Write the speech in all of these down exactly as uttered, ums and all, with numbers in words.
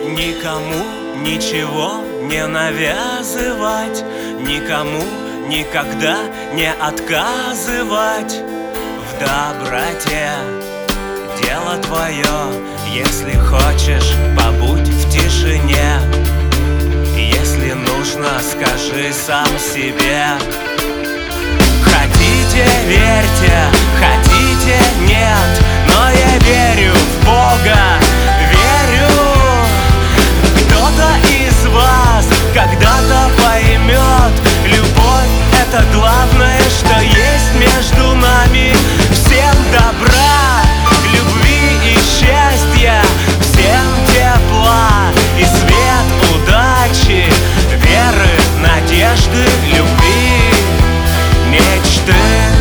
Никому ничего не навязывать, никому никогда не отказывать в доброте. Дело твое, если хочешь, побудь в тишине. Если нужно, скажи сам себе. Хотите — верьте, хотите — нет, но я верю в Бога, верю. Кто-то из вас когда-то поймет, любовь — это главное, что есть между нами. Всем добра, любви и счастья, всем тепла и свет, удачи, веры, надежды, любви, мечты,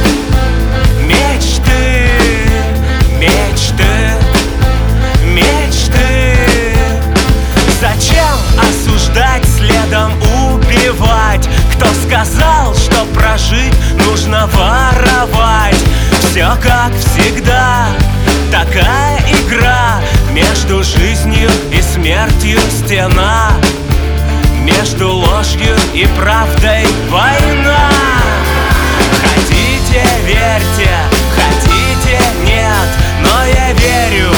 мечты, мечты, мечты. Зачем осуждать, следом убивать? Кто сказал, что прожить нужно воровать? Все как всегда, такая игра, между жизнью и смертью стена, между ложью и правдой война. Хотите — верьте, хотите — нет, но я верю